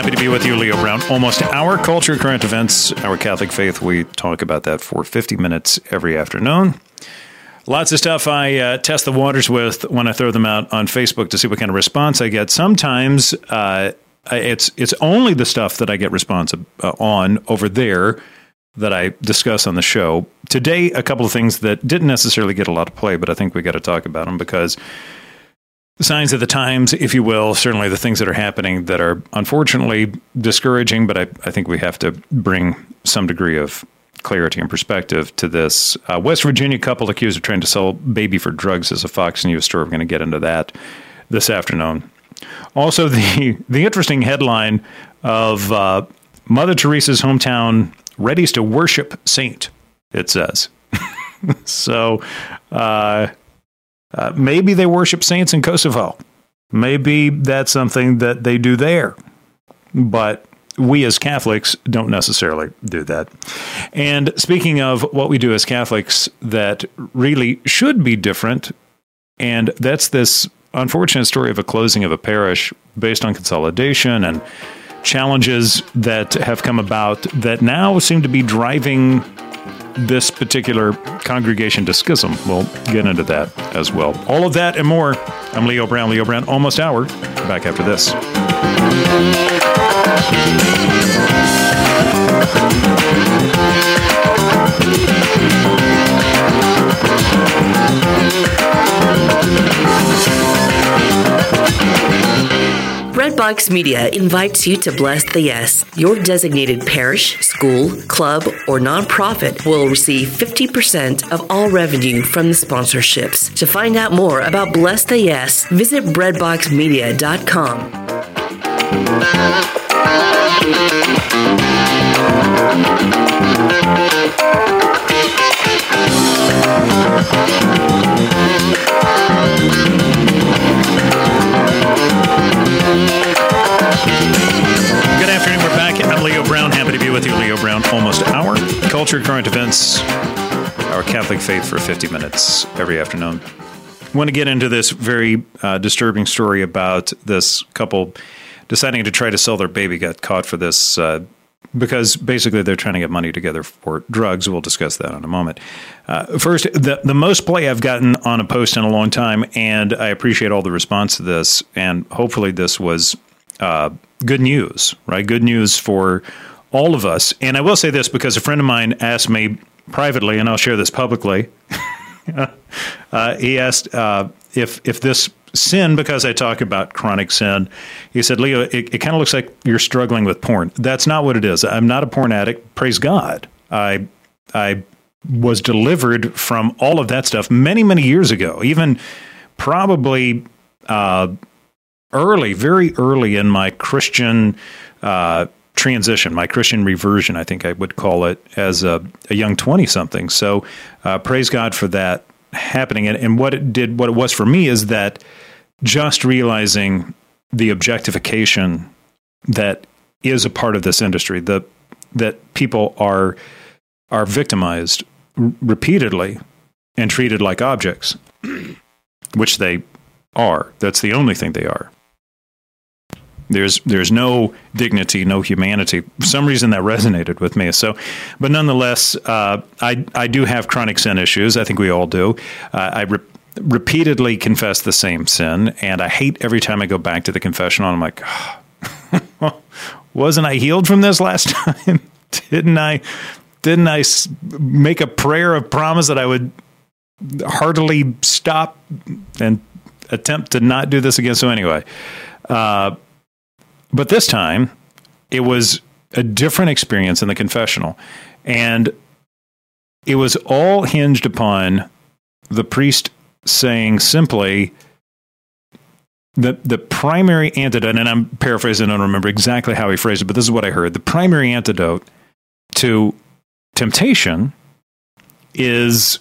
Happy to be with you, Leo Brown. Almost our culture, current events, our Catholic faith. We talk about that for 50 minutes every afternoon. Lots of stuff I test the waters with when I throw them out on Facebook to see what kind of response I get. Sometimes it's only the stuff that I get response on over there that I discuss on the show. Today, a couple of things that didn't necessarily get a lot of play, but I think we got to talk about them because the signs of the times, if you will, certainly the things that are happening that are unfortunately discouraging, but I think we have to bring some degree of clarity and perspective to this. West Virginia couple accused of trying to sell baby for drugs as a Fox News story. We're going to get into that this afternoon. Also, the interesting headline of Mother Teresa's hometown readies to worship saint, it says. So, maybe they worship saints in Kosovo. Maybe that's something that they do there. But we as Catholics don't necessarily do that. And speaking of what we do as Catholics that really should be different, and that's this unfortunate story of a closing of a parish based on consolidation and challenges that have come about that now seem to be driving this particular congregation to schism. We'll get into that as well. All of that and more. I'm Leo Brown. Leo Brown, almost hour. Back after this. Redbox Media invites you to Bless the Yes. Your designated parish, school, club, or nonprofit will receive 50% of all revenue from the sponsorships. To find out more about Bless the Yes, visit breadboxmedia.com. Good afternoon. We're back. I'm Leo Brown. Happy to be with you, Leo Brown. Almost hour. Culture, current events, our Catholic faith for 50 minutes every afternoon. I want to get into this very disturbing story about this couple deciding to try to sell their baby. Got caught for this because basically they're trying to get money together for drugs. We'll discuss that in a moment. First, the most play I've gotten on a post in a long time, and I appreciate all the response to this, and hopefully this was good news, right? Good news for all of us. And I will say this because a friend of mine asked me privately, and I'll share this publicly. He asked if this sin, because I talk about chronic sin, he said, Leo, it kind of looks like you're struggling with porn. That's not what it is. I'm not a porn addict. Praise God. I was delivered from all of that stuff many, many years ago, even probably very early in my Christian transition, my Christian reversion, I think I would call it, as a young 20-something. So praise God for that happening. And what it was for me is that just realizing the objectification that is a part of this industry, that people are victimized repeatedly and treated like objects, which they are. That's the only thing they are. There's no dignity, no humanity. For some reason that resonated with me. So, but nonetheless, I do have chronic sin issues. I think we all do. I repeatedly confess the same sin, and I hate every time I go back to the confessional. And I'm like, wasn't I healed from this last time? Didn't I make a prayer of promise that I would heartily stop and attempt to not do this again? So anyway. But this time, it was a different experience in the confessional. And it was all hinged upon the priest saying simply the primary antidote, and I'm paraphrasing, I don't remember exactly how he phrased it, but this is what I heard. The primary antidote to temptation is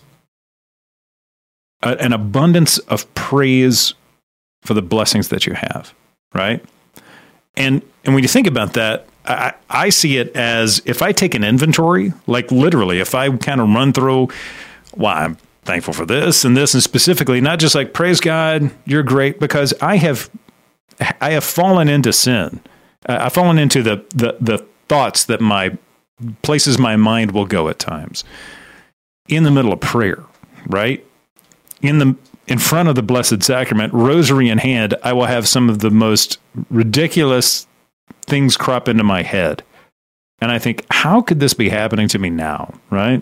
an abundance of praise for the blessings that you have, right? And when you think about that, I see it as if I take an inventory, like literally, if I kind of run through, well, I'm thankful for this, and specifically, not just like, praise God, you're great, because I have fallen into sin I've fallen into the thoughts that places my mind will go at times. In the middle of prayer, right? In front of the Blessed Sacrament, rosary in hand, I will have some of the most ridiculous things crop into my head. And I think, how could this be happening to me now, right?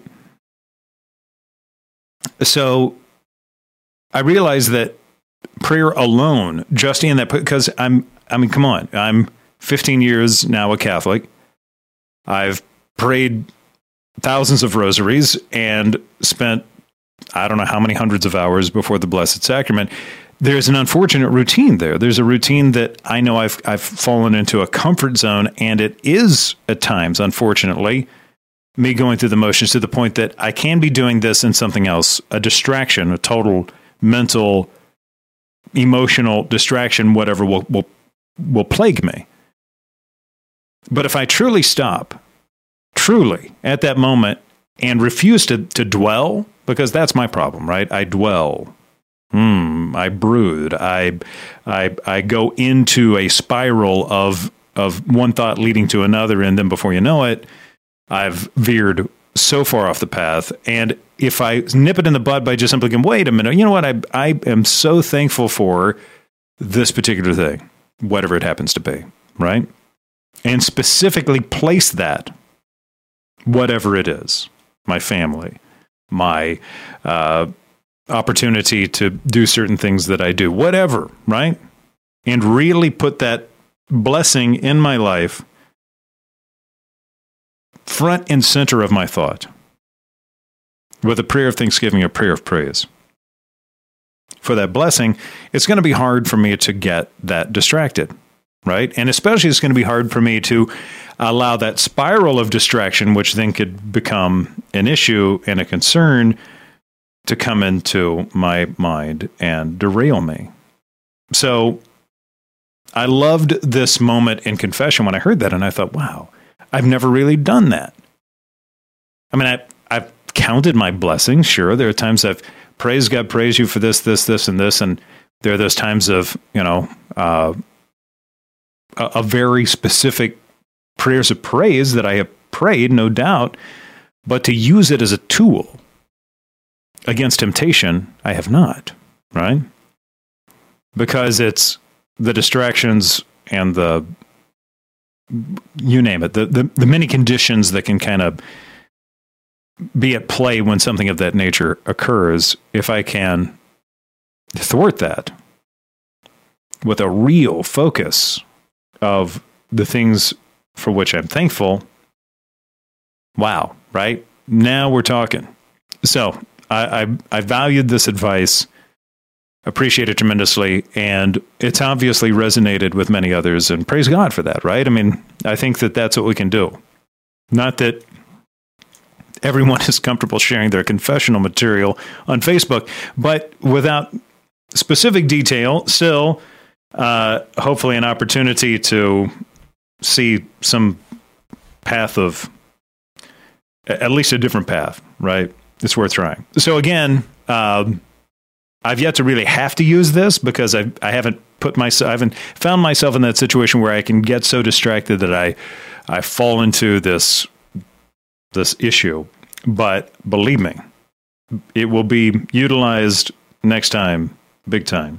So I realize that prayer alone, just in that, because come on, I'm 15 years now a Catholic. I've prayed thousands of rosaries and spent, I don't know how many hundreds of hours before the Blessed Sacrament. There's an unfortunate routine there. There's a routine that I know I've fallen into a comfort zone, and it is at times, unfortunately, me going through the motions to the point that I can be doing this in something else, a distraction, a total mental, emotional distraction, whatever will plague me. But if I truly stop, truly at that moment, and refuse to dwell, because that's my problem, right? I dwell. I brood. I go into a spiral of one thought leading to another, and then before you know it, I've veered so far off the path. And if I nip it in the bud by just simply going, wait a minute, you know what? I am so thankful for this particular thing, whatever it happens to be, right? And specifically place that, whatever it is, my family, my opportunity to do certain things that I do, whatever, right? And really put that blessing in my life front and center of my thought with a prayer of thanksgiving, a prayer of praise. For that blessing, it's going to be hard for me to get that distracted, right? And especially it's going to be hard for me to allow that spiral of distraction, which then could become an issue and a concern, to come into my mind and derail me. So I loved this moment in confession when I heard that, and I thought, wow, I've never really done that. I mean, I've counted my blessings. Sure, there are times I've praised God, praise you for this, this, this, and this, and there are those times of, a very specific prayers of praise that I have prayed, no doubt, but to use it as a tool against temptation, I have not, right? Because it's the distractions and you name it, the many conditions that can kind of be at play when something of that nature occurs. If I can thwart that with a real focus of the things for which I'm thankful, wow, right? Now we're talking. So I valued this advice, appreciate it tremendously, and it's obviously resonated with many others, and praise God for that, right? I mean, I think that that's what we can do. Not that everyone is comfortable sharing their confessional material on Facebook, but without specific detail, still, hopefully an opportunity to see some path of, at least a different path, right? It's worth trying. So again, I've yet to really have to use this because I haven't found myself in that situation where I can get so distracted that I fall into this issue. But believe me, it will be utilized next time, big time.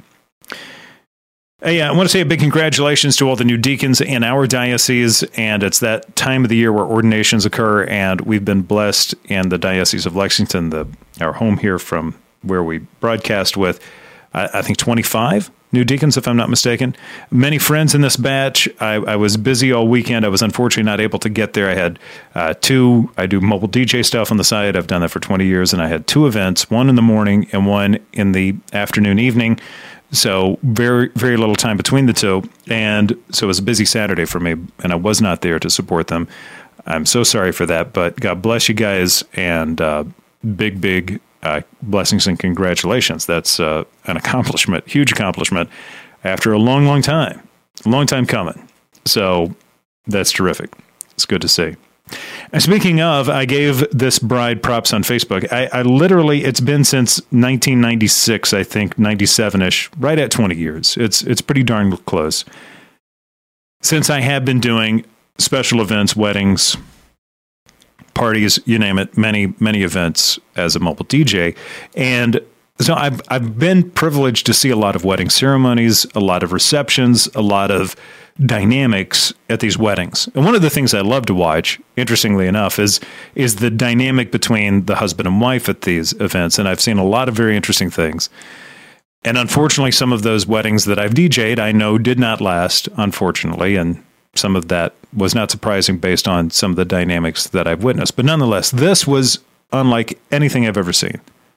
Hey, I want to say a big congratulations to all the new deacons in our diocese, and it's that time of the year where ordinations occur, and we've been blessed in the Diocese of Lexington, our home here from where we broadcast with, I think 25 new deacons, if I'm not mistaken. Many friends in this batch. I was busy all weekend. I was unfortunately not able to get there. I had I do mobile DJ stuff on the side. I've done that for 20 years, and I had 2 events, one in the morning and one in the afternoon, evening. So very, very little time between the two. And so it was a busy Saturday for me, and I was not there to support them. I'm so sorry for that, but God bless you guys, and big blessings and congratulations. That's an accomplishment, huge accomplishment after a long time coming. So that's terrific. It's good to see. And speaking of, I gave this bride props on Facebook. I literally, it's been since 1996, I think, 97-ish, right at 20 years. It's pretty darn close. since I have been doing special events, weddings, parties, you name it, many events as a mobile DJ. And so I've been privileged to see a lot of wedding ceremonies, a lot of receptions, a lot of dynamics at these weddings. And one of the things I love to watch, interestingly enough, is the dynamic between the husband and wife at these events. And I've seen a lot of very interesting things. And unfortunately, some of those weddings that I've DJ'd, I know did not last, unfortunately. And some of that was not surprising based on some of the dynamics that I've witnessed. But nonetheless, this was unlike anything I've ever seen.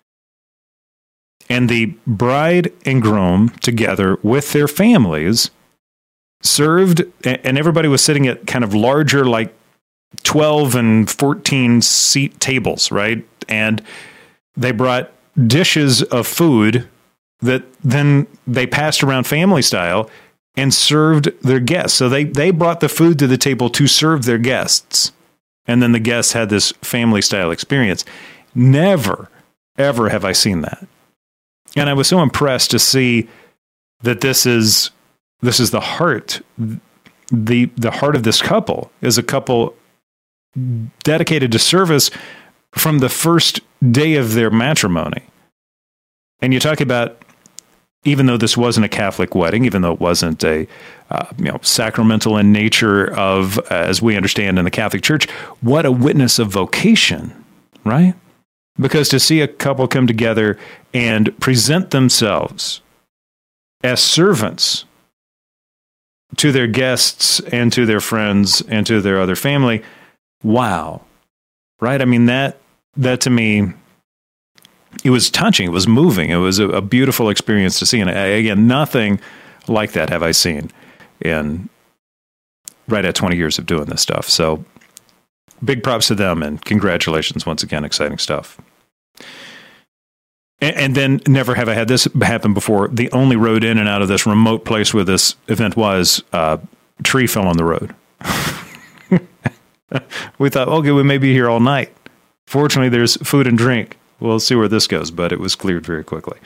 And the bride and groom, together with their families, served, and everybody was sitting at kind of larger, like 12 and 14 seat tables, right? And they brought dishes of food that then they passed around family style and served their guests. So they brought the food to the table to serve their guests. And then the guests had this family style experience. Never, ever have I seen that. And I was so impressed to see that this is the heart. The heart of this couple is a couple dedicated to service from the first day of their matrimony. And you talk about, even though this wasn't a Catholic wedding, even though it wasn't a sacramental in nature of, as we understand in the Catholic Church, what a witness of vocation, right? Because to see a couple come together and present themselves as servants to their guests and to their friends and to their other family, wow, right? I mean, that to me, it was touching. It was moving. It was a beautiful experience to see. And again, nothing like that have I seen in right at 20 years of doing this stuff. So big props to them and congratulations once again. Exciting stuff. And then never have I had this happen before. The only road in and out of this remote place where this event was, tree fell on the road. We thought, okay, we may be here all night. Fortunately, there's food and drink. We'll see where this goes, but it was cleared very quickly.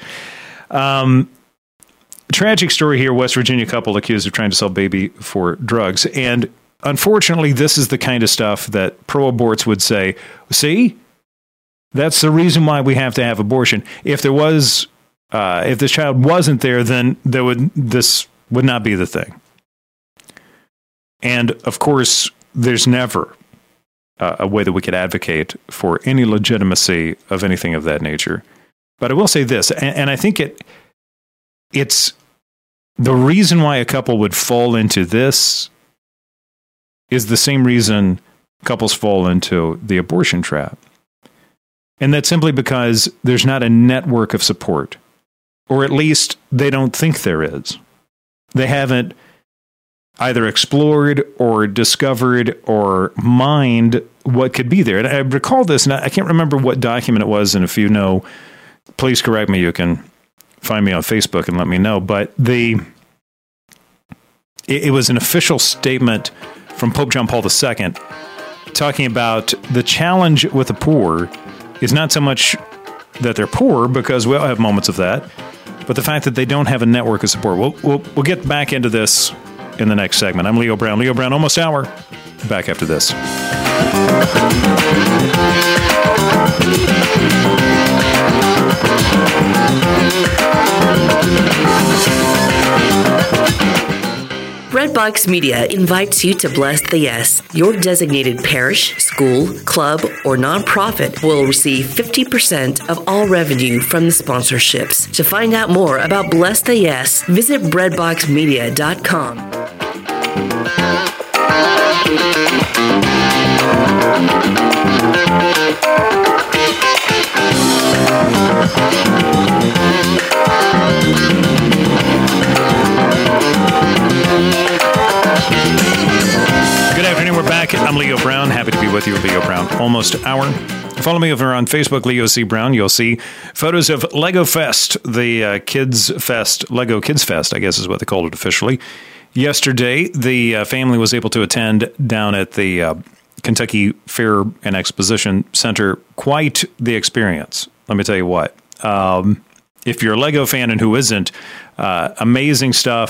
Tragic story here. West Virginia couple accused of trying to sell baby for drugs. And unfortunately, this is the kind of stuff that pro-aborts would say, see, that's the reason why we have to have abortion. If there was, if this child wasn't there, then this would not be the thing. And of course, there's never a way that we could advocate for any legitimacy of anything of that nature. But I will say this, and I think it's the reason why a couple would fall into this is the same reason couples fall into the abortion trap. And that's simply because there's not a network of support, or at least they don't think there is. They haven't either explored or discovered or mined what could be there. And I recall this, and I can't remember what document it was, and if you know, please correct me. You can find me on Facebook and let me know. But it was an official statement from Pope John Paul II talking about the challenge with the poor is not so much that they're poor, because we all have moments of that, but the fact that they don't have a network of support. We'll get back into this in the next segment. I'm Leo Brown. Leo Brown, Almost Hour. Back after this. Redbox Media invites you to Bless the Yes. Your designated parish, school, club, or nonprofit will receive 50% of all revenue from the sponsorships. To find out more about Bless the Yes, visit breadboxmedia.com. Good afternoon. We're back. I'm Leo Brown. Happy to be with you, Leo Brown. Almost Hour. Follow me over on Facebook, Leo C. Brown. You'll see photos of Lego Fest, the Kids Fest, Lego Kids Fest, I guess is what they called it officially. Yesterday, the family was able to attend down at the Kentucky Fair and Exposition Center. Quite the experience. Let me tell you what. If you're a Lego fan, and who isn't, amazing stuff.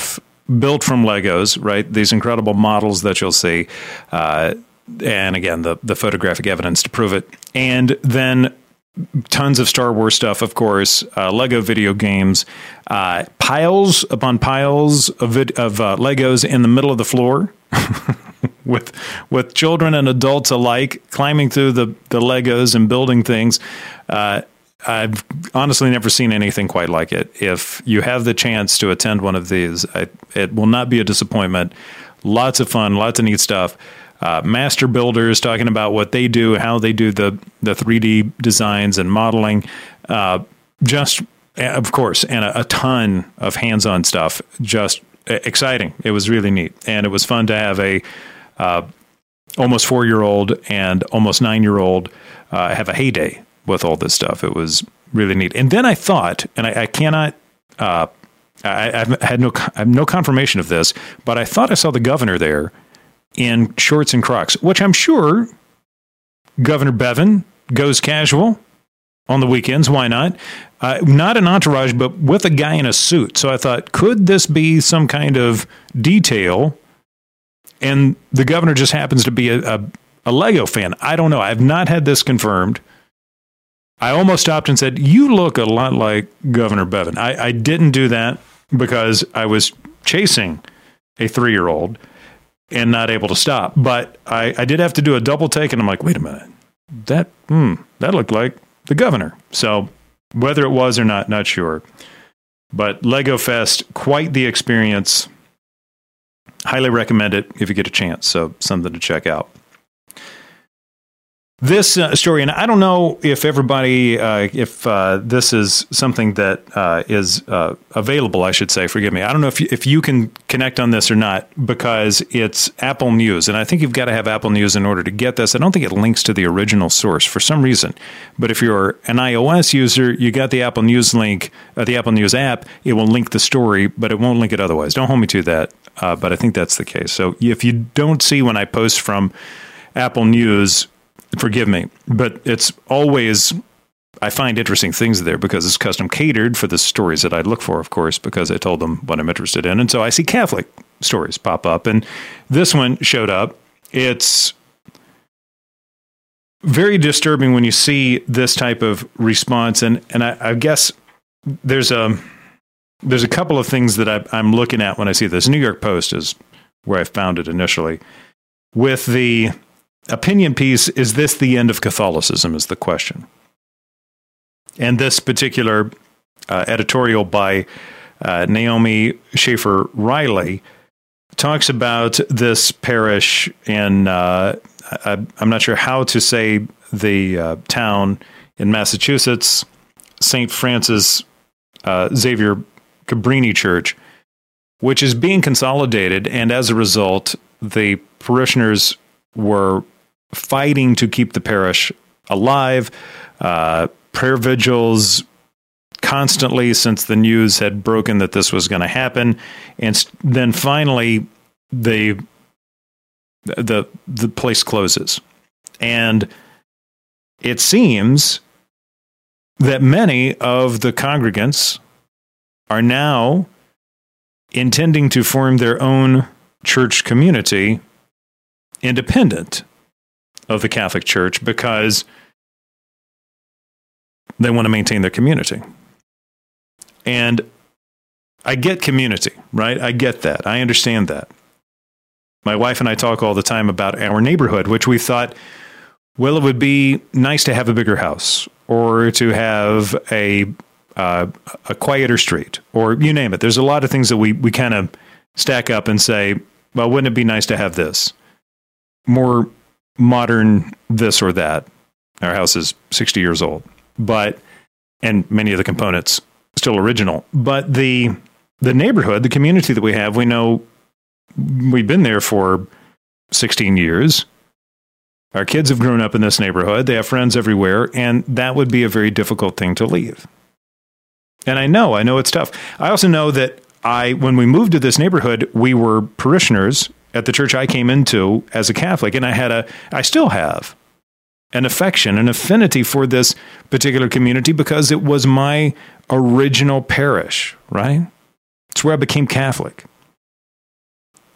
built from Legos, right? These incredible models that you'll see. And again, the photographic evidence to prove it. And then tons of Star Wars stuff, of course, Lego video games, piles upon piles of Legos in the middle of the floor with children and adults alike climbing through the Legos and building things. I've honestly never seen anything quite like it. If you have the chance to attend one of these, it will not be a disappointment. Lots of fun, lots of neat stuff. Master builders talking about what they do, how they do the 3D designs and modeling. Just, of course, and a ton of hands-on stuff. Just exciting. It was really neat. And it was fun to have a almost 4-year-old and almost 9-year-old have a heyday with all this stuff. It was really neat. And then I thought, and I cannot... I have no confirmation of this, but I thought I saw the governor there in shorts and Crocs, which I'm sure Governor Bevin goes casual on the weekends. Why not? Not an entourage, but with a guy in a suit. So I thought, could this be some kind of detail? And the governor just happens to be a Lego fan. I don't know. I've not had this confirmed. I almost stopped and said, you look a lot like Governor Bevin. I didn't do that because I was chasing a 3-year-old and not able to stop. But I did have to do a double take, and I'm like, wait a minute. That looked like the governor. So whether it was or not sure. But Lego Fest, quite the experience. Highly recommend it if you get a chance. So something to check out. This story, and I don't know if everybody, if this is something that is available, I should say, forgive me. I don't know if you can connect on this or not, because it's Apple News. And I think you've got to have Apple News in order to get this. I don't think it links to the original source for some reason. But if you're an iOS user, you got the Apple News link, the Apple News app, it will link the story, but it won't link it otherwise. Don't hold me to that, but I think that's the case. So if you don't see when I post from Apple News, forgive me, but it's always, I find interesting things there because it's custom catered for the stories that I look for, of course, because I told them what I'm interested in. And so I see Catholic stories pop up, and this one showed up. It's very disturbing when you see this type of response. And I guess there's a couple of things that I'm looking at when I see this. New York Post is where I found it initially. With the opinion piece, is this the end of Catholicism, is the question. And this particular editorial by Naomi Schaefer Riley talks about this parish in, I'm not sure how to say the town in Massachusetts, St. Francis Xavier Cabrini Church, which is being consolidated. And as a result, the parishioners were fighting to keep the parish alive, prayer vigils constantly since the news had broken that this was going to happen. And then finally, the place closes. And it seems that many of the congregants are now intending to form their own church community independent of the Catholic Church because they want to maintain their community. And I get community, right? I get that. I understand that. My wife and I talk all the time about our neighborhood, which we thought, well, it would be nice to have a bigger house or to have a quieter street, or you name it. There's a lot of things that we kind of stack up and say, well, wouldn't it be nice to have this? More modern this or that. Our house is 60 years old, and many of the components still original. But the neighborhood, the community that we have, we know we've been there for 16 years. Our kids have grown up in this neighborhood. They have friends everywhere, and that would be a very difficult thing to leave. And I know it's tough. I also know that when we moved to this neighborhood, we were parishioners at the church I came into as a Catholic, and I still have an affection, an affinity for this particular community because it was my original parish, right? It's where I became Catholic.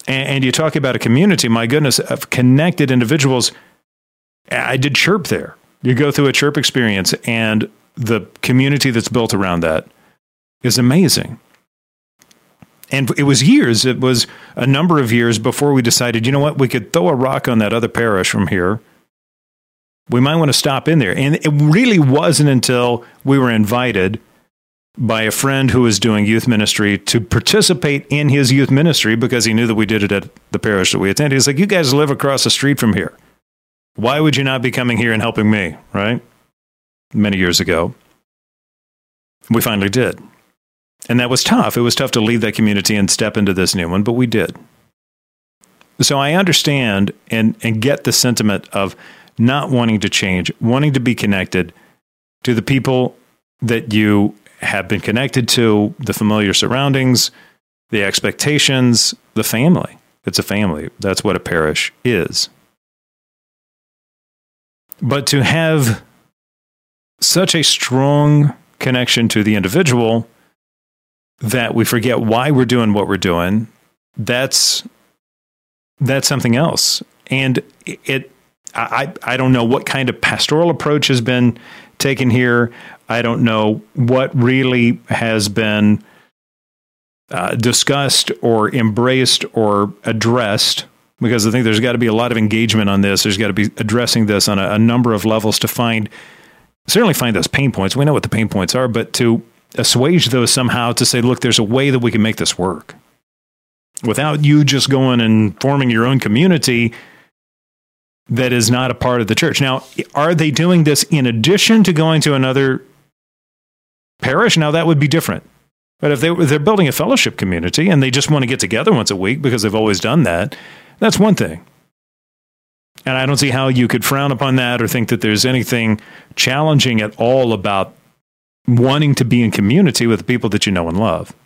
And you talk about a community, my goodness, of connected individuals. I did chirp there. You go through a chirp experience, and the community that's built around that is amazing. And it was a number of years before we decided, you know what, we could throw a rock on that other parish from here. We might want to stop in there. And it really wasn't until we were invited by a friend who was doing youth ministry to participate in his youth ministry, because he knew that we did it at the parish that we attended. He's like, you guys live across the street from here. Why would you not be coming here and helping me, right? Many years ago. We finally did. And that was tough. It was tough to leave that community and step into this new one, but we did. So I understand and get the sentiment of not wanting to change, wanting to be connected to the people that you have been connected to, the familiar surroundings, the expectations, the family. It's a family. That's what a parish is. But to have such a strong connection to the individual that we forget why we're doing what we're doing, that's something else. And I don't know what kind of pastoral approach has been taken here. I don't know what really has been discussed or embraced or addressed, because I think there's got to be a lot of engagement on this. There's got to be addressing this on a number of levels to certainly find those pain points. We know what the pain points are, but to assuage those somehow, to say, look, there's a way that we can make this work without you just going and forming your own community that is not a part of the church. Now, are they doing this in addition to going to another parish? Now, that would be different. But if they're building a fellowship community and they just want to get together once a week because they've always done that, that's one thing. And I don't see how you could frown upon that or think that there's anything challenging at all about wanting to be in community with the people that you know and love.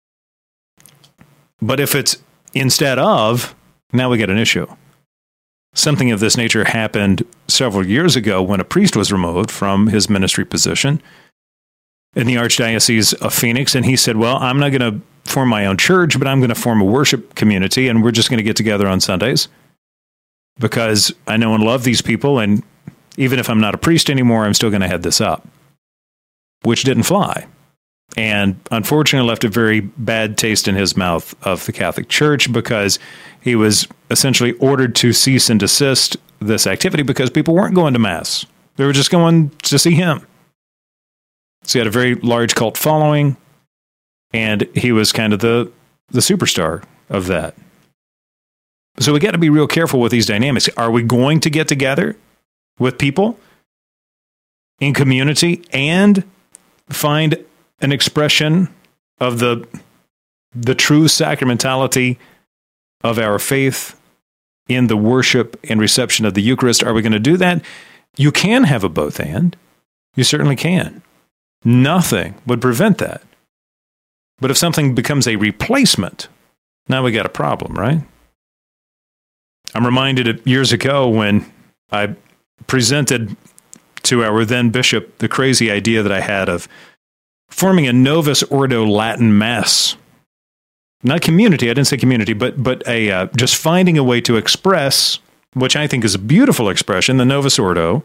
But if it's instead of, now we get an issue. Something of this nature happened several years ago when a priest was removed from his ministry position in the Archdiocese of Phoenix. And he said, well, I'm not going to form my own church, but I'm going to form a worship community, and we're just going to get together on Sundays because I know and love these people. And even if I'm not a priest anymore, I'm still going to head this up, which didn't fly. And unfortunately left a very bad taste in his mouth of the Catholic Church, because he was essentially ordered to cease and desist this activity because people weren't going to Mass. They were just going to see him. So he had a very large cult following, and he was kind of the superstar of that. So we got to be real careful with these dynamics. Are we going to get together with people in community and find an expression of the true sacramentality of our faith in the worship and reception of the Eucharist? Are we going to do that? You can have a both and. You certainly can. Nothing would prevent that. But if something becomes a replacement, now we got a problem, right? I'm reminded of years ago when I presented to our then bishop the crazy idea that I had of forming a Novus Ordo Latin Mass. Not community, I didn't say community, but just finding a way to express, which I think is a beautiful expression, the Novus Ordo,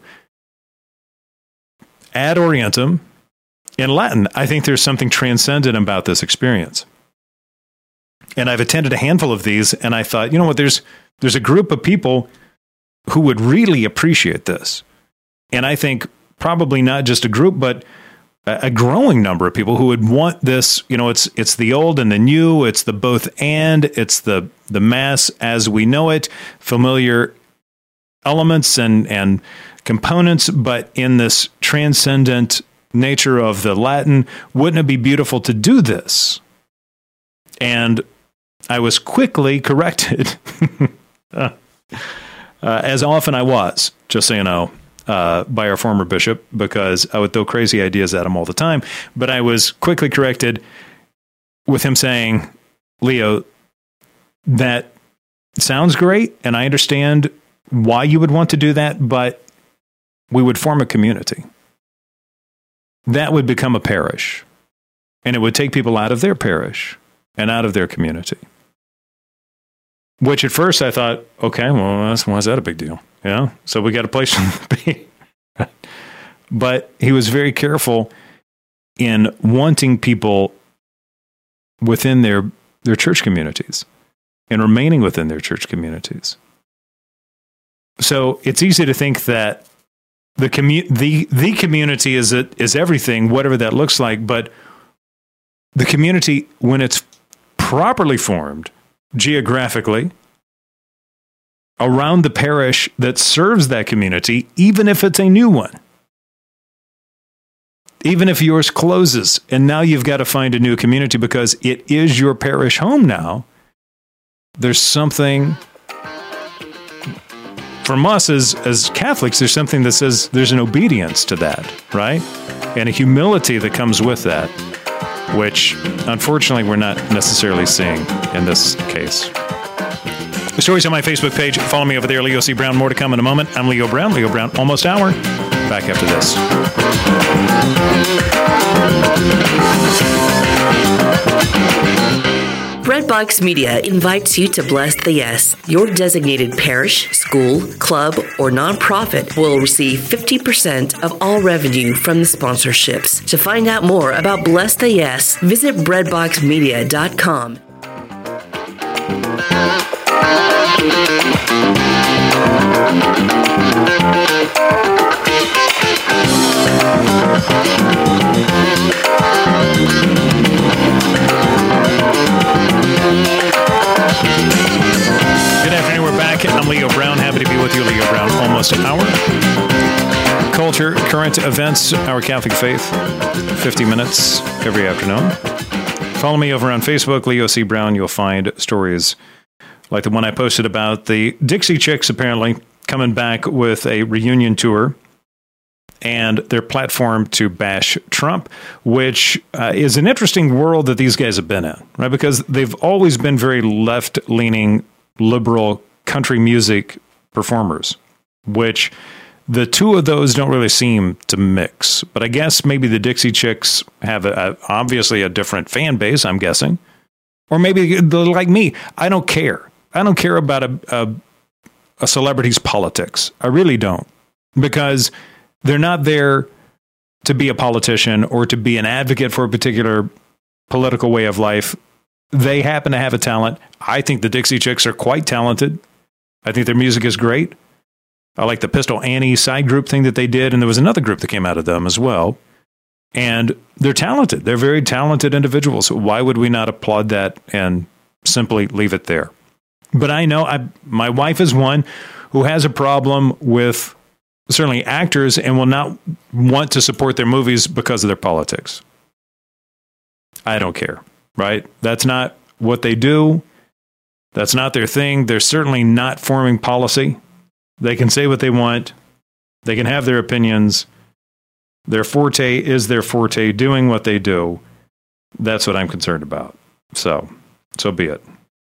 ad orientem, in Latin. I think there's something transcendent about this experience. And I've attended a handful of these, and I thought, you know what, there's a group of people who would really appreciate this. And I think probably not just a group, but a growing number of people who would want this. You know, it's the old and the new, it's the both and, it's the Mass as we know it, familiar elements and components, but in this transcendent nature of the Latin. Wouldn't it be beautiful to do this? And I was quickly corrected, as often I was, just so you know, by our former bishop, because I would throw crazy ideas at him all the time. But I was quickly corrected with him saying, Leo, that sounds great, and I understand why you would want to do that, but we would form a community. That would become a parish, and it would take people out of their parish and out of their community. Which at first I thought, okay, well, why is that a big deal? Yeah, so we got a place to be. But he was very careful in wanting people within their church communities and remaining within their church communities. So it's easy to think that the community is everything, whatever that looks like. But the community, when it's properly formed geographically around the parish that serves that community, even if it's a new one, even if yours closes and now you've got to find a new community because it is your parish home now, there's something from us as Catholics, there's something that says there's an obedience to that, right? And a humility that comes with that, which unfortunately we're not necessarily seeing in this case. The story's on my Facebook page. Follow me over there, Leo C. Brown. More to come in a moment. I'm Leo Brown. Leo Brown, Almost Hour. Back after this. Breadbox Media invites you to Bless the Yes. Your designated parish, school, club, or nonprofit will receive 50% of all revenue from the sponsorships. To find out more about Bless the Yes, visit breadboxmedia.com. Good afternoon, we're back. I'm Leo Brown. Happy to be with you, Leo Brown. Almost an hour. Culture, current events, our Catholic faith, 50 minutes every afternoon. Follow me over on Facebook, Leo C. Brown. You'll find stories like the one I posted about the Dixie Chicks apparently coming back with a reunion tour and their platform to bash Trump, which is an interesting world that these guys have been in, right? Because they've always been very left-leaning, liberal country music performers, which the two of those don't really seem to mix. But I guess maybe the Dixie Chicks have obviously a different fan base, I'm guessing. Or maybe they're like me. I don't care. I don't care about a celebrity's politics. I really don't. Because they're not there to be a politician or to be an advocate for a particular political way of life. They happen to have a talent. I think the Dixie Chicks are quite talented. I think their music is great. I like the Pistol Annie side group thing that they did, and there was another group that came out of them as well. And they're talented. They're very talented individuals. Why would we not applaud that and simply leave it there? But I know my wife is one who has a problem with certainly actors and will not want to support their movies because of their politics. I don't care, right? That's not what they do. That's not their thing. They're certainly not forming policy. They can say what they want. They can have their opinions. Their forte is their forte, doing what they do. That's what I'm concerned about. So be it.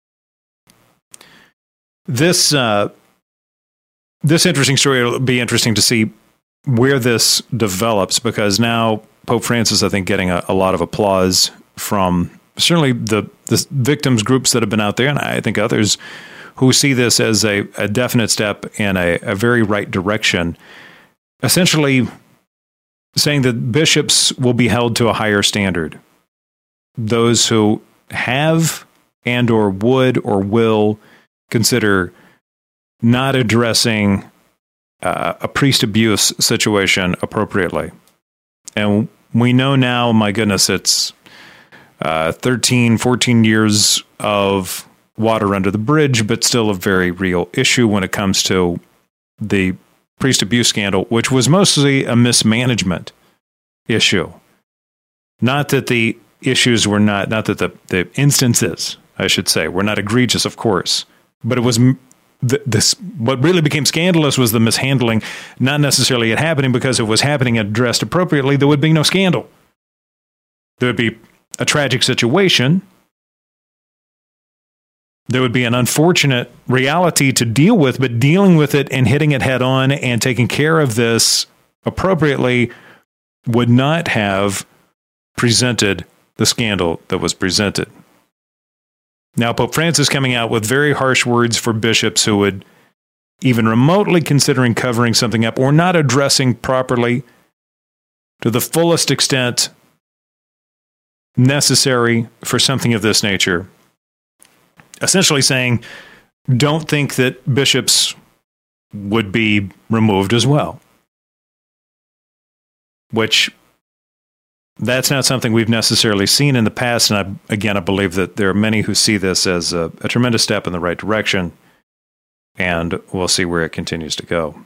This interesting story, it'll be interesting to see where this develops, because now Pope Francis, I think, getting a lot of applause from certainly the victims groups that have been out there, and I think others who see this as a definite step in a very right direction, essentially saying that bishops will be held to a higher standard. Those who have and or would or will consider not addressing a priest abuse situation appropriately. And we know now, my goodness, it's 13, 14 years of water under the bridge, but still a very real issue when it comes to the priest abuse scandal, which was mostly a mismanagement issue. Not that the issues were not that the instances, I should say, were not egregious, of course, but it was what really became scandalous was the mishandling, not necessarily it happening, because if it was happening and addressed appropriately, there would be no scandal. There would be a tragic situation. There would be an unfortunate reality to deal with, but dealing with it and hitting it head on and taking care of this appropriately would not have presented the scandal that was presented. Now, Pope Francis coming out with very harsh words for bishops who would even remotely considering covering something up or not addressing properly to the fullest extent necessary for something of this nature. Essentially saying, don't think that bishops would be removed as well. Which, that's not something we've necessarily seen in the past. And I believe that there are many who see this as a tremendous step in the right direction. And we'll see where it continues to go.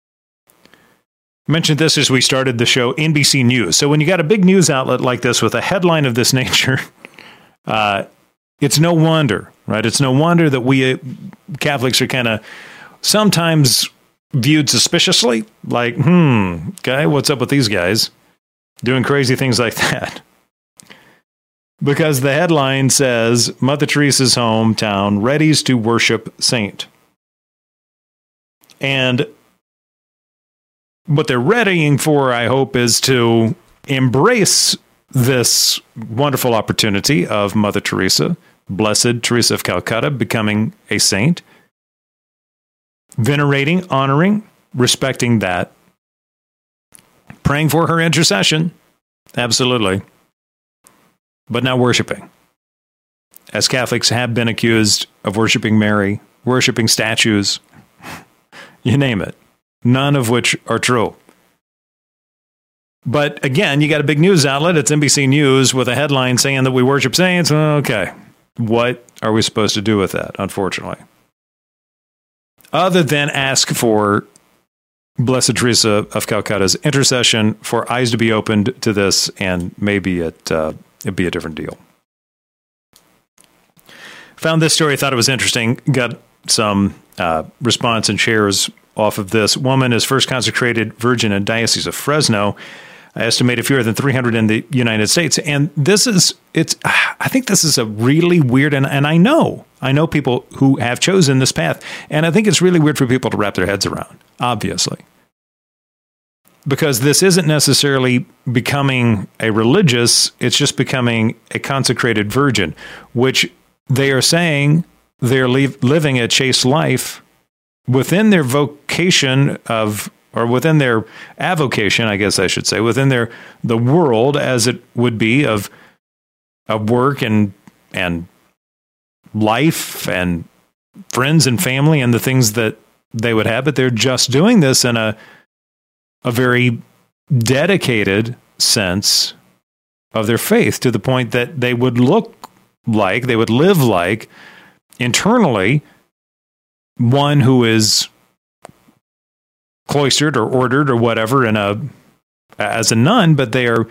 I mentioned this as we started the show, NBC News. So when you got a big news outlet like this with a headline of this nature, it's no wonder, right? It's no wonder that we Catholics are kind of sometimes viewed suspiciously, like, okay, what's up with these guys doing crazy things like that? Because the headline says, Mother Teresa's hometown readies to worship saint. And what they're readying for, I hope, is to embrace this wonderful opportunity of Mother Teresa, Blessed Teresa of Calcutta, becoming a saint, venerating, honoring, respecting that, praying for her intercession, absolutely, but not worshiping. As Catholics have been accused of worshiping Mary, worshiping statues, you name it, none of which are true. But again, you got a big news outlet, it's NBC News, with a headline saying that we worship saints. Okay, what are we supposed to do with that, unfortunately? Other than ask for Blessed Teresa of Calcutta's intercession, for eyes to be opened to this, and maybe it'd be a different deal. Found this story, thought it was interesting, got some response and shares off of this. Woman is first consecrated virgin in Diocese of Fresno. I estimate fewer than 300 in the United States. And I think this is a really weird, and I know people who have chosen this path. And I think it's really weird for people to wrap their heads around, obviously. Because this isn't necessarily becoming a religious, it's just becoming a consecrated virgin, which they are saying they're living a chaste life within their vocation or within their avocation, I guess I should say, within the world as it would be of work and life and friends and family and the things that they would have, but they're just doing this in a very dedicated sense of their faith, to the point that they would live like internally one who is cloistered or ordered or whatever as a nun, but they've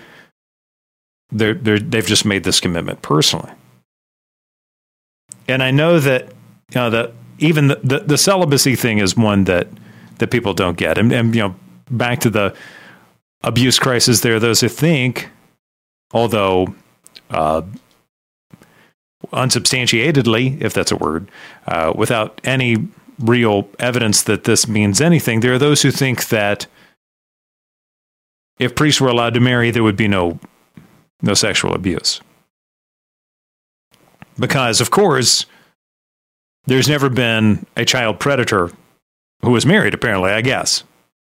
just made this commitment personally. And I know that even the celibacy thing is one that people don't get, and back to the abuse crisis, there are those who think, although unsubstantiatedly, if that's a word, without any real evidence that this means anything, there are those who think that if priests were allowed to marry, there would be no sexual abuse. Because, of course, there's never been a child predator who was married, apparently, I guess.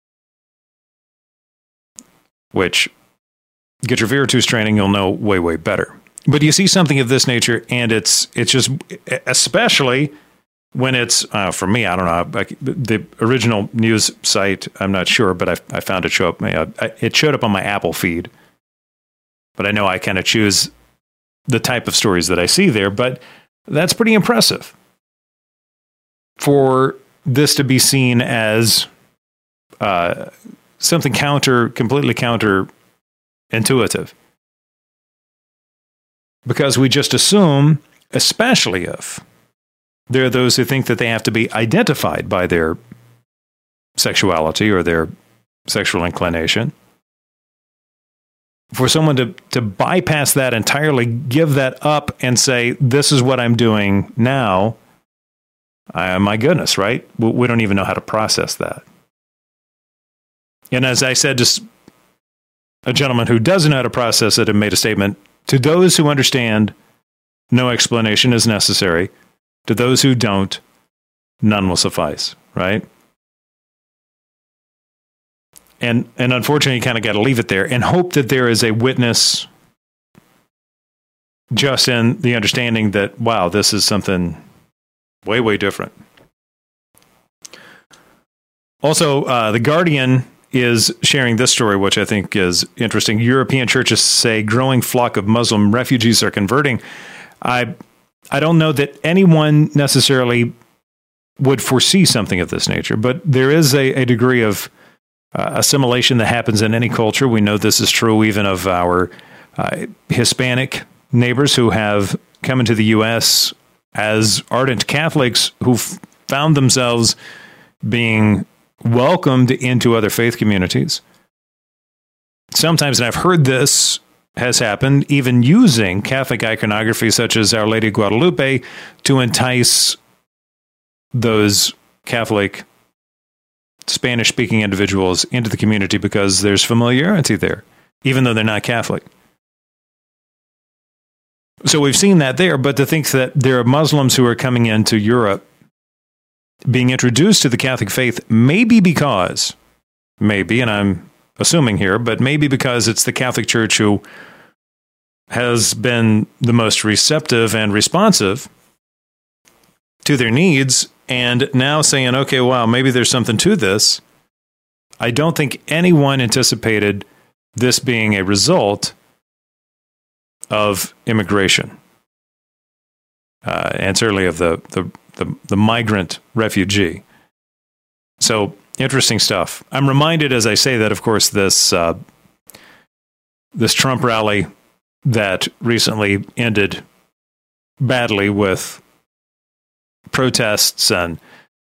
Which, get your Veritas training, you'll know way, way better. But you see something of this nature, and it's just, especially when it's, for me, I don't know, the original news site, I'm not sure, but I found it show up. It showed up on my Apple feed. But I know I kind of choose the type of stories that I see there, but that's pretty impressive. For this to be seen as something completely counterintuitive. Because we just assume, especially if there are those who think that they have to be identified by their sexuality or their sexual inclination, for someone to bypass that entirely, give that up and say, this is what I'm doing now, my goodness, right? We don't even know how to process that. And as I said, just a gentleman who doesn't know how to process it and made a statement, to those who understand no explanation is necessary. To those who don't, none will suffice, right? And unfortunately, you kind of got to leave it there and hope that there is a witness just in the understanding that, wow, this is something way, way different. Also, The Guardian is sharing this story, which I think is interesting. European churches say growing flock of Muslim refugees are converting. I don't know that anyone necessarily would foresee something of this nature, but there is a degree of assimilation that happens in any culture. We know this is true even of our Hispanic neighbors who have come into the U.S. as ardent Catholics who found themselves being welcomed into other faith communities. Sometimes, and I've heard this has happened, even using Catholic iconography such as Our Lady of Guadalupe to entice those Catholic Spanish-speaking individuals into the community because there's familiarity there, even though they're not Catholic. So we've seen that there, but to think that there are Muslims who are coming into Europe being introduced to the Catholic faith, maybe, and I'm assuming here, but maybe because it's the Catholic Church who has been the most receptive and responsive to their needs, and now saying, okay, wow, maybe there's something to this. I don't think anyone anticipated this being a result of immigration, and certainly of the migrant refugee. So interesting stuff. I'm reminded as I say that, of course, this Trump rally that recently ended badly with protests and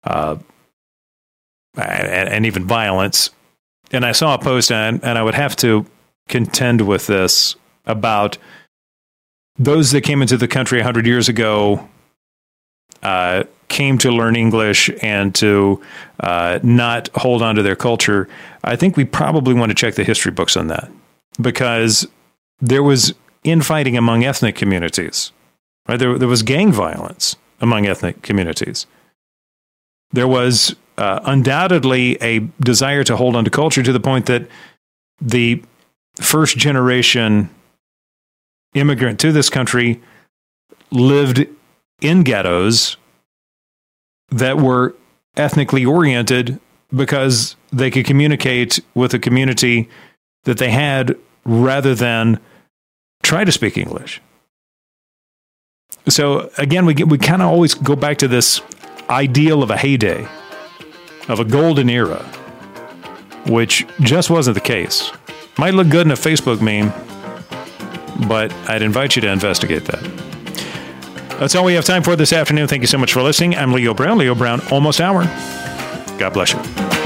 even violence. And I saw a post, and I would have to contend with this about those that came into the country 100 years ago, came to learn English and to not hold on to their culture. I think we probably want to check the history books on that, because there was infighting among ethnic communities. Right? There was gang violence among ethnic communities. There was undoubtedly a desire to hold on to culture to the point that the first generation immigrant to this country lived in ghettos that were ethnically oriented because they could communicate with the community that they had rather than try to speak English. So again, we kind of always go back to this ideal of a heyday, of a golden era, which just wasn't the case. Might look good in a Facebook meme, but I'd invite you to investigate that. That's all we have time for this afternoon. Thank you so much for listening. I'm Leo Brown, Leo Brown Almost Hour. God bless you.